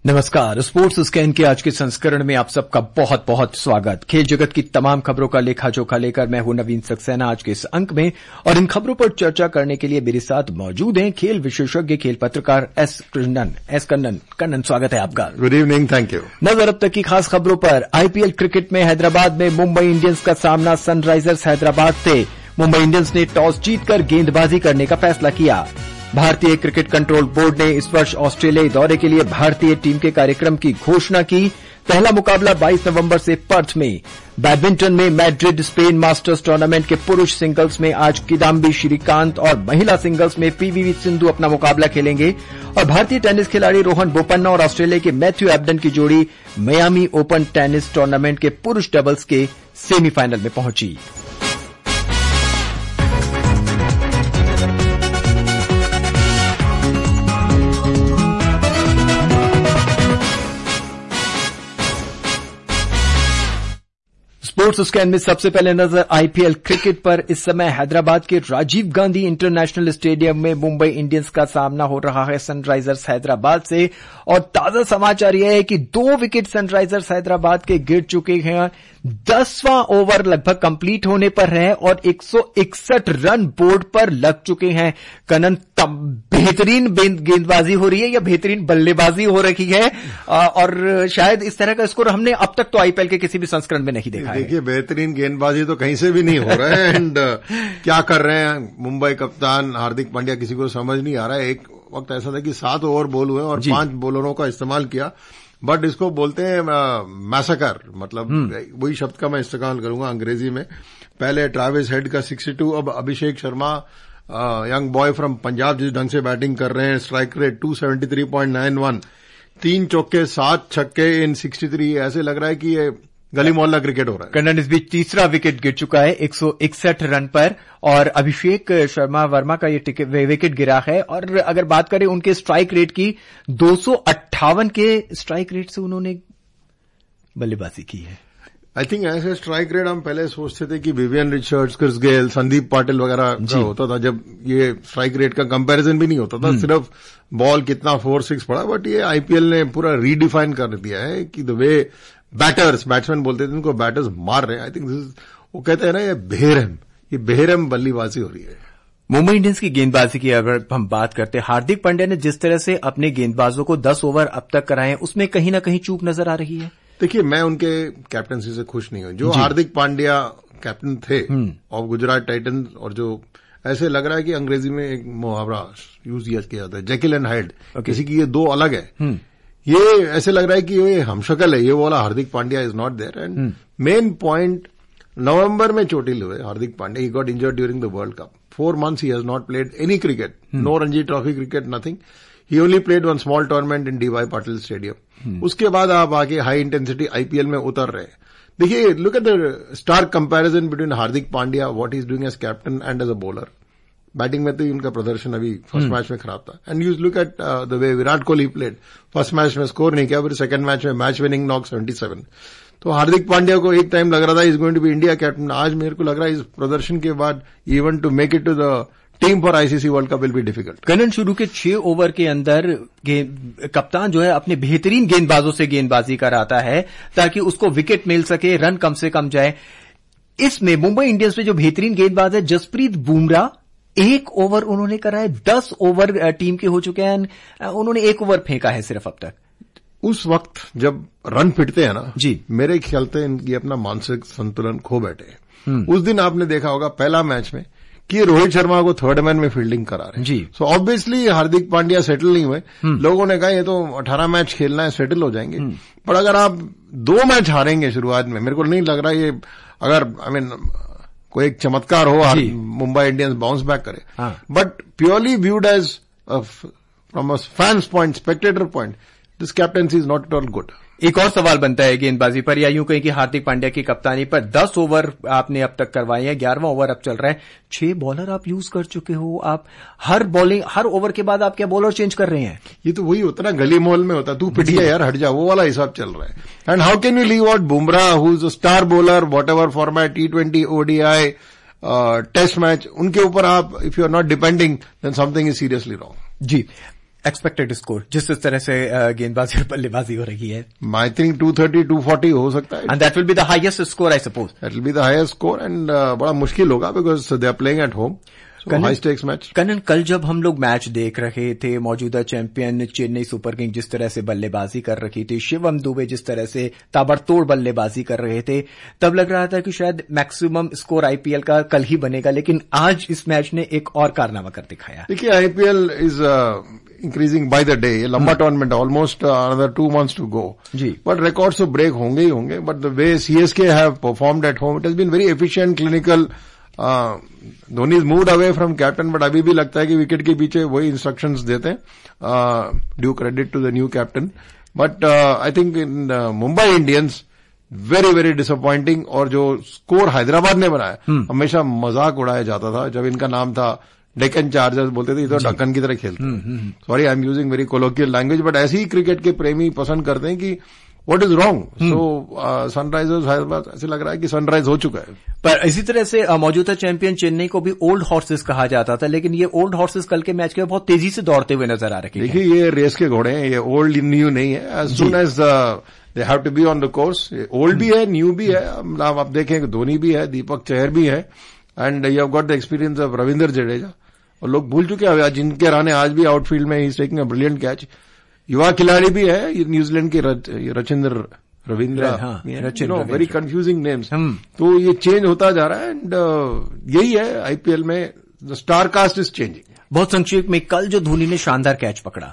नमस्कार। Sports scan के आज के संस्करण में आप सबका बहुत बहुत स्वागत। खेल जगत की तमाम खबरों का लेखा जोखा लेकर मैं हूं नवीन सक्सेना आज के इस अंक में, और इन खबरों पर चर्चा करने के लिए मेरे साथ मौजूद हैं खेल विशेषज्ञ खेल पत्रकार एस कन्नन। स्वागत है आपका। Good evening, thank you. नजर अब तक की खास खबरों पर। आईपीएल क्रिकेट में हैदराबाद में मुंबई इंडियंस का सामना सनराइजर्स हैदराबाद से। मुंबई इंडियंस ने टॉस जीतकर गेंदबाजी करने का फैसला किया। भारतीय क्रिकेट कंट्रोल बोर्ड ने इस वर्ष ऑस्ट्रेलियाई दौरे के लिए भारतीय टीम के कार्यक्रम की घोषणा की। पहला मुकाबला 22 नवंबर से पर्थ में। बैडमिंटन में मैड्रिड स्पेन मास्टर्स टूर्नामेंट के पुरुष सिंगल्स में आज किदाम्बी श्रीकांत और महिला सिंगल्स में पीवी सिंधु अपना मुकाबला खेलेंगे। और भारतीय टेनिस खिलाड़ी रोहन बोपन्ना और ऑस्ट्रेलिया के मैथ्यू एबडन की जोड़ी मियामी ओपन टेनिस टूर्नामेंट के पुरुष डबल्स के सेमीफाइनल में पहुंची। स्पोर्ट्स स्कैन में सबसे पहले नजर आईपीएल क्रिकेट पर। इस समय हैदराबाद के राजीव गांधी इंटरनेशनल स्टेडियम में मुंबई इंडियंस का सामना हो रहा है सनराइजर्स हैदराबाद से। और ताजा समाचार यह है कि 2 विकेट सनराइजर्स हैदराबाद के गिर चुके हैं। 10वां ओवर लगभग कंप्लीट होने पर है और 161 रन बोर्ड पर लग चुके हैं। कनन, बेहतरीन गेंदबाजी हो रही है या बेहतरीन बल्लेबाजी हो रही है, और शायद इस तरह का स्कोर हमने अब तक तो आईपीएल के किसी भी संस्करण में नहीं देखा है। देखिए, बेहतरीन गेंदबाजी तो कहीं से भी नहीं हो रहा है। एंड क्या कर रहे हैं मुंबई कप्तान हार्दिक पांड्या, किसी को समझ नहीं आ रहा है। एक वक्त ऐसा था कि 7 ओवर बॉल हुए और 5 बॉलरों का इस्तेमाल किया, बट इसको बोलते हैं मैसेकर, मतलब वही शब्द का मैं इस्तेमाल करूंगा अंग्रेजी में। पहले ट्रैविस हेड का 62, अब Abhishek Sharma young boy from Punjab जिस ढंग से बैटिंग कर रहे हैं, स्ट्राइक रेट 273.91, 3 चौके 7 छक्के इन 63। ऐसे लग रहा है कि ये गली मोहल्ला क्रिकेट हो रहा है। कन्नन, इस बीच तीसरा विकेट गिर चुका है 161 रन पर, और अभिषेक शर्मा वर्मा का ये विकेट गिरा है। और अगर बात करें उनके स्ट्राइक रेट की, 258 के स्ट्राइक रेट से उन्होंने बल्लेबाजी की है। आई थिंक ऐसे स्ट्राइक रेट हम पहले सोचते थे कि Vivian Richards, Chris Gayle, Sandeep Patil वगैरह का होता था, जब ये स्ट्राइक रेट का कंपैरिजन भी नहीं होता था, सिर्फ बॉल कितना 4-6 पड़ा। बट ये आईपीएल ने पूरा रीडिफाइन कर दिया है कि द वे बैट्समैन बोलते थे उनको बैटर्स मार रहे हैं। आई थिंक वो कहते हैं ना, ये बेरहम बल्लेबाजी हो रही है। मुंबई इंडियंस की गेंदबाजी की अगर हम बात करते हैं, हार्दिक पांड्या ने जिस तरह से अपने गेंदबाजों को 10 ओवर अब तक कराए हैं, उसमें कहीं ना कहीं चूक नजर आ रही है। देखिए, मैं उनके कैप्टनसी से खुश नहीं हूं। जो हार्दिक पांड्या कैप्टन थे ऑफ गुजरात टाइटंस, और जो ऐसे लग रहा है कि अंग्रेजी में एक मुहावरा यूज किया जाता है, जेकिल एंड हाइड, किसी की ये 2 अलग है। ये ऐसे लग रहा है कि ये हमशक्ल है, ये वाला Hardik Pandya is not there. And main point, नवंबर में चोटिल हुए Hardik Pandya, he got injured during the world Cup. 4 months he has not played any cricket, no Ranji Trophy cricket, nothing. He only played one small tournament in D.Y. Patil Stadium. उसके बाद आप आके high intensity IPL में उतर रहे हैं। देखिए, look at the stark comparison between Hardik Pandya, what he is doing as captain and as a bowler. Batting में तो उनका प्रदर्शन अभी फर्स्ट मैच में खराब था। And you look at the way Virat Kohli played, first match में स्कोर नहीं किया, फिर सेकंड मैच में मैच विनिंग नॉक 77। तो हार्दिक पांड्या को एक टाइम लग रहा था is going to be India captain. आज मेरे को लग रहा है इस प्रदर्शन के बाद even to make it to the team for ICC World Cup will be difficult. Kannan, शुरू के 6 ओवर के अंदर कप्तान जो है अपने बेहतरीन गेंदबाजों से गेंदबाजी कराता है ताकि उसको विकेट मिल सके, रन कम से कम जाए। इसमें मुंबई इंडियंस में जो बेहतरीन गेंदबाज है जसप्रीत बुमराह, 1 ओवर उन्होंने करा है। 10 ओवर टीम के हो चुके हैं, उन्होंने 1 ओवर फेंका है सिर्फ अब तक। उस वक्त जब रन पिटते हैं ना जी, मेरे ख्याल से इनकी अपना मानसिक संतुलन खो बैठे। उस दिन आपने देखा होगा पहला मैच में कि रोहित शर्मा को थर्ड मैन में फील्डिंग करा रहे हैं जी। So obviously Hardik Pandya settle नहीं हुए। लोगों ने कहा ये तो 18 मैच खेलना है, सेटल हो जाएंगे। पर अगर आप 2 मैच हारेंगे शुरुआत में, मेरे को नहीं लग रहा ये, अगर कोई एक चमत्कार हो मुंबई इंडियंस बाउंस बैक करे। But purely viewed as from a fans point, spectator point, this captaincy is not at all good. एक और सवाल बनता है गेंदबाजी पर, या यूं कहीं कि हार्दिक पांड्या की कप्तानी पर। 10 ओवर आपने अब तक करवाए हैं, 11वां ओवर अब चल रहा है। 6 बॉलर आप यूज कर चुके हो। आप हर ओवर के बाद आप क्या बॉलर चेंज कर रहे हैं? ये तो वही होता ना, गली मोहल में होता, तू पिटिया यार हट जा, वो वाला हिसाब चल रहा है। And how can you leave out Bumrah who is a star bowler, whatever format, T20, ODI, test match, उनके ऊपर आप if you are not depending then something is seriously wrong. जी, एक्सपेक्टेड स्कोर जिस तरह से गेंदबाजी और बल्लेबाजी हो रही है? आई थिंक 230-240 हो सकता है. And that will be the highest score I suppose. That will be the highest score and बड़ा मुश्किल होगा because they are playing at home. High stakes match. Kanan, कल जब हम लोग मैच देख रहे थे, मौजूदा चैंपियन चेन्नई सुपर किंग जिस तरह से बल्लेबाजी कर रही थी, शिवम दुबे जिस तरह से ताबड़तोड़ बल्लेबाजी कर रहे थे, तब लग रहा था कि शायद मैक्सिमम स्कोर आईपीएल का कल ही बनेगा. लेकिन आज इस मैच ने एक और कारनामा कर दिखाया. देखिए, IPL is increasing by the day. ये लंबा tournament, almost another 2 months to go. जी. बट रिकॉर्ड्स तो ब्रेक होंगे ही होंगे. But the way CSK have performed at home, it has been very efficient, clinical. Dhoni is moved away from captain, but अभी भी लगता है कि विकेट के पीछे वही इंस्ट्रक्शंस देते हैं. Due credit to the new captain. But I think in Mumbai Indians very very disappointing. और जो स्कोर हैदराबाद ने बनाया, हमेशा मजाक उड़ाया जाता था जब इनका नाम था डेक्कन चार्जर्स. बोलते थे ये तो ढक्कन की तरह खेलते हैं. Sorry, I am using very colloquial language, but ऐसे ही क्रिकेट के प्रेमी पसंद करते हैं कि what is wrong. So Sunrisers Hyderabad ऐसे लग रहा है कि सनराइज हो चुका है. पर इसी तरह से मौजूदा चैंपियन चेन्नई को भी ओल्ड हॉर्सेस कहा जाता था, लेकिन ये ओल्ड हॉर्सेस कल के मैच के बहुत तेजी से दौड़ते हुए नजर आ रहे हैं. देखिए, ये रेस के घोड़े हैं, ये ओल्ड न्यू नहीं है. As soon as they have to be on the course. Old भी है, न्यू भी है. आप देखें, धोनी भी है, दीपक चहर भी है, and you have got the experience of Ravindra Jadeja. और लोग भूल चुके हैं जिनके राने आज भी आउटफील्ड में he is taking a brilliant catch. युवा खिलाड़ी भी है, न्यूजीलैंड के Rachin Ravindra. Very confusing names. तो ये चेंज होता जा रहा है. एंड यही है आईपीएल में, the star cast is changing. बहुत संक्षेप में, कल जो धोनी ने शानदार कैच पकड़ा,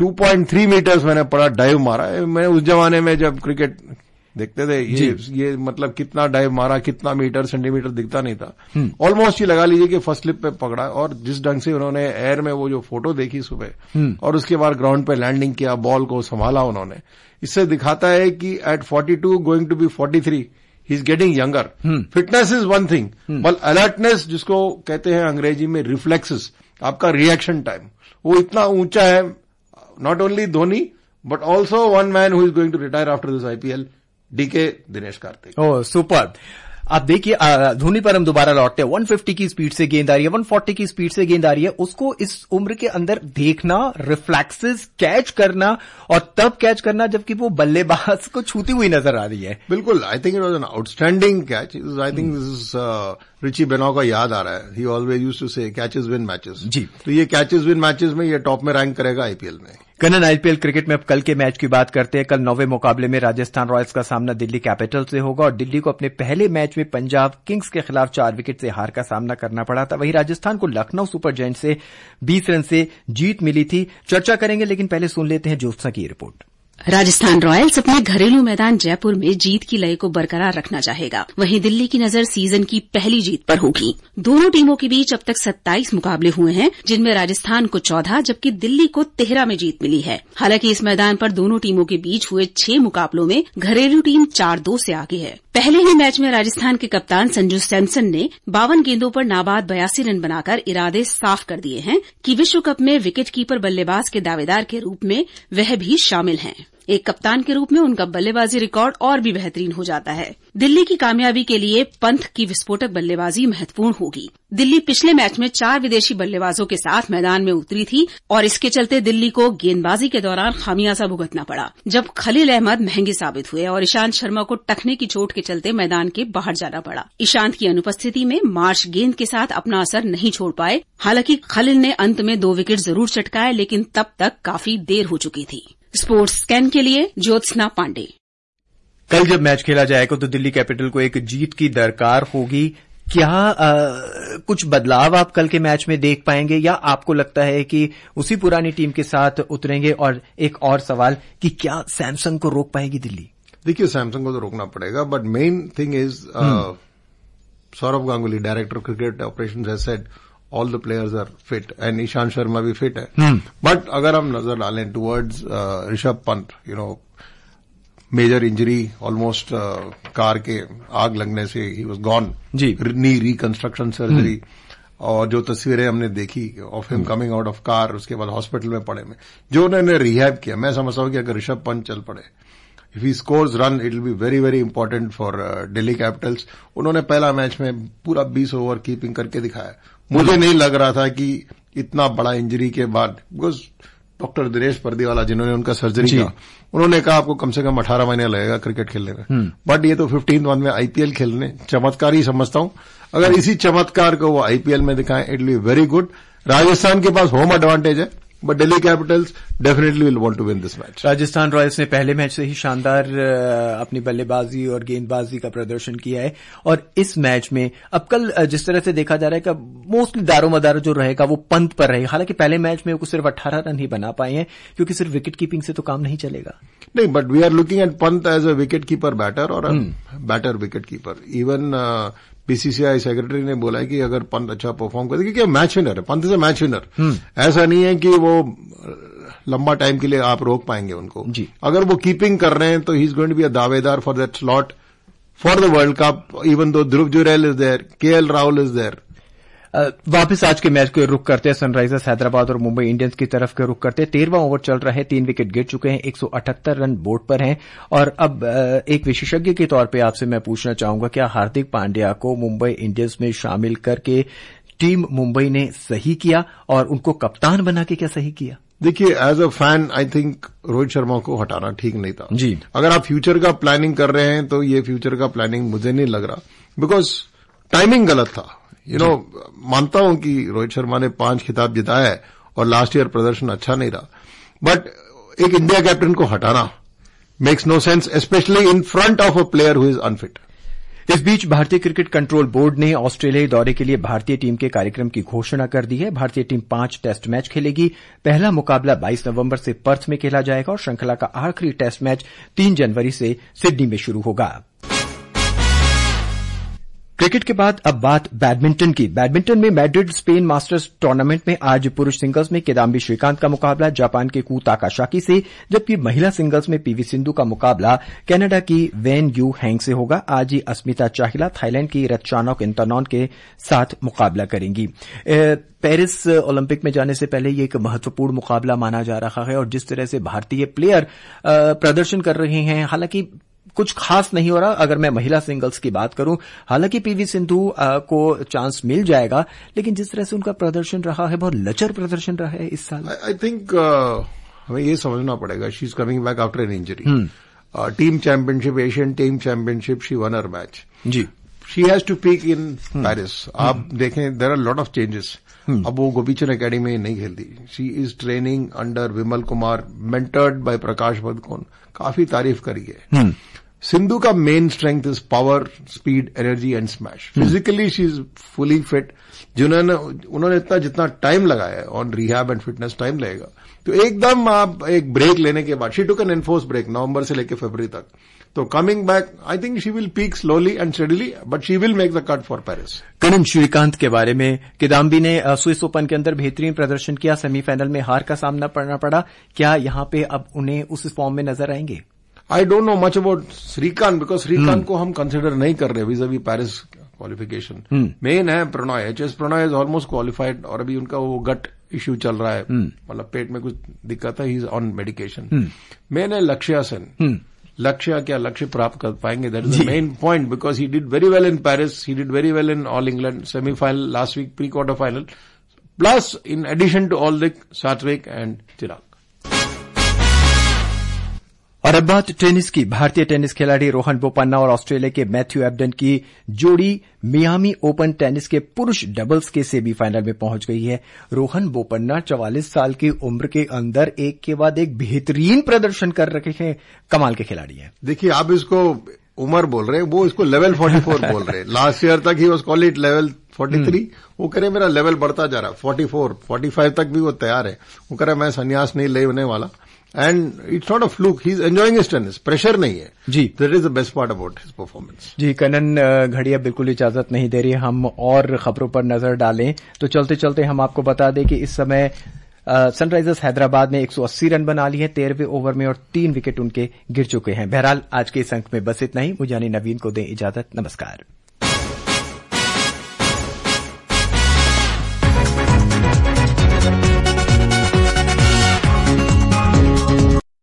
2.3 मीटर्स मैंने पड़ा डाइव मारा है. मैं उस जमाने में जब क्रिकेट देखते थे, ये मतलब कितना डाइव मारा, कितना मीटर सेंटीमीटर दिखता नहीं था. ऑलमोस्ट ये लगा लीजिए कि फर्स्ट स्लिप पे पकड़ा. और जिस ढंग से उन्होंने एयर में वो जो फोटो देखी सुबह, और उसके बाद ग्राउंड पे लैंडिंग किया, बॉल को संभाला उन्होंने, इससे दिखाता है कि at 42 going to be 43 he is getting younger. Fitness is one thing, but alertness जिसको कहते हैं अंग्रेजी में रिफ्लेक्सेस, आपका रिएक्शन टाइम, वो इतना ऊंचा है. Not only Dhoni but also one man who is going to retire after this IPL, DK Dinesh Karthik. Oh, super. आप देखिए, धोनी पर हम दोबारा लौटते हैं. 150 की स्पीड से गेंद आ रही है, 140 की स्पीड से गेंद आ रही है. उसको इस उम्र के अंदर देखना, रिफ्लेक्सेस, कैच करना, और तब कैच करना जबकि वो बल्लेबाज को छूती हुई नजर आ रही है. बिल्कुल. I think it was an outstanding catch. I think this is Richie Benaud का याद आ रहा है. He always used to say catches win matches. जी. तो ये कैचेस विन मैचेस में ये टॉप में रैंक करेगा आईपीएल में. कनन, आईपीएल क्रिकेट में अब कल के मैच की बात करते हैं. कल 9वें मुकाबले में राजस्थान रॉयल्स का सामना दिल्ली कैपिटल्स से होगा, और दिल्ली को अपने पहले मैच में पंजाब किंग्स के खिलाफ 4 विकेट से हार का सामना करना पड़ा था. वहीं राजस्थान को लखनऊ सुपर जायंट्स से 20 रन से जीत मिली थी. चर्चा करेंगे, लेकिन पहले सुन लेते हैं ज्योत्सना की रिपोर्ट. राजस्थान रॉयल्स अपने घरेलू मैदान जयपुर में जीत की लय को बरकरार रखना चाहेगा. वहीं दिल्ली की नजर सीजन की पहली जीत पर होगी. दोनों टीमों के बीच अब तक 27 मुकाबले हुए हैं, जिनमें राजस्थान को 14 जबकि दिल्ली को 13 में जीत मिली है. हालांकि इस मैदान पर दोनों टीमों के बीच हुए 6 मुकाबलों में घरेलू टीम 4-2 से आगे है. पहले ही मैच में राजस्थान के कप्तान संजू सैमसन ने 52 गेंदों पर नाबाद 82 रन बनाकर इरादे साफ कर दिए हैं कि विश्व कप में विकेट कीपर बल्लेबाज के दावेदार के रूप में वह भी शामिल हैं. एक कप्तान के रूप में उनका बल्लेबाजी रिकॉर्ड और भी बेहतरीन हो जाता है. दिल्ली की कामयाबी के लिए पंत की विस्फोटक बल्लेबाजी महत्वपूर्ण होगी. दिल्ली पिछले मैच में 4 विदेशी बल्लेबाजों के साथ मैदान में उतरी थी, और इसके चलते दिल्ली को गेंदबाजी के दौरान खामियाजा भुगतना पड़ा, जब खलील अहमद महंगे साबित हुए और ईशांत शर्मा को टखने की चोट के चलते मैदान के बाहर जाना पड़ा. ईशांत की अनुपस्थिति में मार्श गेंद के साथ अपना असर नहीं छोड़ पाए. हालांकि खलील ने अंत में 2 विकेट जरूर चटकाए, लेकिन तब तक काफी देर हो चुकी थी. स्पोर्ट्स स्कैन के लिए ज्योत्सना पांडे. कल जब मैच खेला जाएगा तो दिल्ली कैपिटल को एक जीत की दरकार होगी. क्या कुछ बदलाव आप कल के मैच में देख पाएंगे, या आपको लगता है कि उसी पुरानी टीम के साथ उतरेंगे? और एक और सवाल कि क्या सैमसंग को रोक पाएगी दिल्ली? देखिए, सैमसंग को तो रोकना पड़ेगा, but main thing is Sourav Ganguly, director cricket operations, has said all the players are fit and Ishant Sharma भी फिट है. बट अगर हम नजर डालें towards Rishabh Pant, major injury, almost car के आग लगने से ही was gone. Knee reconstruction surgery, और जो तस्वीरें हमने देखी of him coming out of car, उसके बाद हॉस्पिटल में पड़े में जो उन्होंने रिहैब किया, मैं समझता हूं कि अगर ऋषभ पंत चल पड़े, if he scores runs, it will be very very important for Delhi Capitals. उन्होंने पहला मैच में पूरा 20 ओवर कीपिंग करके दिखाया. मुझे नहीं लग रहा था कि इतना बड़ा इंजरी के बाद, बिकॉज डॉक्टर दिनेश पर्दीवाला जिन्होंने उनका सर्जरी किया, उन्होंने कहा आपको कम से कम 18 महीने लगेगा क्रिकेट खेलने में, बट ये तो 15th मंथ में आईपीएल खेलने, चमत्कार ही समझता हूं। अगर इसी चमत्कार को वो आईपीएल में दिखाएं, it will be very good. Rajasthan के पास होम एडवांटेज है, but Delhi Capitals definitely will want to win this match. Rajasthan Royals ने पहले मैच से ही शानदार अपनी बल्लेबाजी और गेंदबाजी का प्रदर्शन किया है, और इस मैच में अब कल जिस तरह से देखा जा रहा है कि मोस्टली दारोमदार जो रहेगा वो पंत पर रहेगा। हालांकि पहले मैच में वो सिर्फ 18 रन ही बना पाए हैं, क्योंकि सिर्फ विकेट कीपिंग से तो काम नहीं चलेगा। नहीं, but we are looking at Pant as a wicket keeper batter और batter wicket keeper. Even BCCI secretary ने बोला है कि अगर पंत अच्छा परफॉर्म करे, क्योंकि मैच विनर है, Pant is a match winner. ऐसा नहीं है कि वो लंबा टाइम के लिए आप रोक पाएंगे उनको। अगर वो कीपिंग कर रहे हैं तो he is going to be a दावेदार for that slot for the world cup, even though Dhruv Jurel is there, KL Rahul is there. वापस आज के मैच के रुख करते हैं, सनराइजर्स हैदराबाद और मुंबई इंडियंस की तरफ के रुख करते हैं। 13वां ओवर चल रहा है, 3 विकेट गिर चुके हैं, 178 रन बोर्ड पर हैं। और अब एक विशेषज्ञ के तौर पे आपसे मैं पूछना चाहूंगा, क्या हार्दिक पांड्या को मुंबई इंडियंस में शामिल करके टीम मुंबई ने सही किया, और उनको कप्तान बना के क्या सही किया? देखिए, as a fan I think Rohit Sharma को हटाना ठीक नहीं था जी। अगर आप फ्यूचर का प्लानिंग कर रहे हैं तो ये फ्यूचर का प्लानिंग मुझे नहीं लग रहा, बिकॉज टाइमिंग गलत था। मानता हूं कि रोहित शर्मा ने 5 खिताब जिताया है और लास्ट ईयर प्रदर्शन अच्छा नहीं रहा, बट एक इंडिया कैप्टन को हटाना makes no sense, specially in front of a player who is unfit. इस बीच भारतीय क्रिकेट कंट्रोल बोर्ड ने ऑस्ट्रेलियाई दौरे के लिए भारतीय टीम के कार्यक्रम की घोषणा कर दी है। भारतीय टीम 5 टेस्ट मैच खेलेगी। पहला मुकाबला 22 नवंबर से पर्थ में खेला जाएगा, और श्रृंखला का आखिरी टेस्ट मैच 3 जनवरी से सिडनी में शुरू होगा। क्रिकेट के बाद अब बात बैडमिंटन की। बैडमिंटन में मैड्रिड स्पेन मास्टर्स टूर्नामेंट में आज पुरुष सिंगल्स में किदाम्बी श्रीकांत का मुकाबला जापान के कू ताकाशाकी से, जबकि महिला सिंगल्स में पीवी सिंधु का मुकाबला कनाडा की वेन यू हैंग से होगा। आज ही अस्मिता चाहिला थाईलैंड की रतचानोक इंटरनॉन के साथ मुकाबला करेंगी। पेरिस ओलंपिक में जाने से पहले ये एक महत्वपूर्ण मुकाबला माना जा रहा है, और जिस तरह से भारतीय प्लेयर प्रदर्शन कर रहे हैं, हालांकि कुछ खास नहीं हो रहा। अगर मैं महिला सिंगल्स की बात करूं, हालांकि पीवी सिंधु को चांस मिल जाएगा, लेकिन जिस तरह से उनका प्रदर्शन रहा है, बहुत लचर प्रदर्शन रहा है इस साल। आई थिंक हमें ये समझना पड़ेगा, she is coming back after an injury. Team championship, Asian team championship, she won her match जी। She has to peak in Paris. आप देखें, there are lot of changes. अब वो गोपीचंद एकेडमी में नहीं खेलती, she is training under Vimal Kumar, mentored by Prakash Padukone. काफी तारीफ करी है। सिंधु का main strength is power, speed, energy and smash. Physically she is fully fit. उन्होंने इतना जितना टाइम लगाया है on rehab and fitness, time लगेगा, तो एकदम आप एक ब्रेक लेने के बाद, she took an enforce break नवंबर से लेकर फरवरी तक, तो coming back I think she will peak slowly and steadily, but she will make the cut for Paris. Karan, Srikanth के बारे में, किदाम्बी ने स्विस ओपन के अंदर बेहतरीन प्रदर्शन किया, सेमीफाइनल में हार का सामना करना पड़ा। क्या यहां पे अब उन्हें उस फॉर्म में नजर आएंगे? I don't know much about Srikanth, because Srikanth को हम कंसिडर नहीं कर रहे विज़ अभी पेरिस क्वालिफिकेशन। मेन है Prannoy, HS Prannoy is almost qualified, और अभी उनका वो गट इश्यू चल रहा है, मतलब पेट में कुछ दिक्कत है, he is on medication. Main है लक्ष्य सेन। लक्ष्य क्या लक्ष्य प्राप्त कर पाएंगे, that is the main point, because he did very well in Paris, he did very well in All England semifinal, last week pre quarter final, plus in addition to all दिक, Satwik and चिराग। और अब बात tennis की। भारतीय tennis खिलाड़ी रोहन बोपन्ना और Australia के Matthew Ebden की जोड़ी मियामी ओपन टेनिस के पुरुष डबल्स के सेमीफाइनल में पहुंच गई है। रोहन बोपन्ना 44 साल की उम्र के अंदर एक के बाद एक बेहतरीन प्रदर्शन कर रहे हैं, कमाल के खिलाड़ी हैं। देखिए, आप इसको उम्र बोल रहे हैं, वो इसको लेवल 44 बोल रहे हैं। लास्ट ईयर तक he was call it level 43, वो कह रहे मेरा लेवल बढ़ता जा रहा है, 44, 45 तक भी वो तैयार है। वो कह रहा मैं संन्यास नहीं लेने वाला, and it's not a fluke, he is enjoying his tennis, pressure नहीं है जी। That is the best part about his performance जी। कनन, घड़ियां बिल्कुल इजाजत नहीं दे रही, हम और खबरों पर नजर डालें तो चलते चलते हम आपको बता दें कि इस समय सनराइजर्स हैदराबाद ने 180 रन बना लिए हैं 13वें ओवर में, और 3 विकेट उनके गिर चुके हैं। बहरहाल आज के इस अंक में बस इतना ही। मुझे यानी नवीन को दें इजाजत, नमस्कार।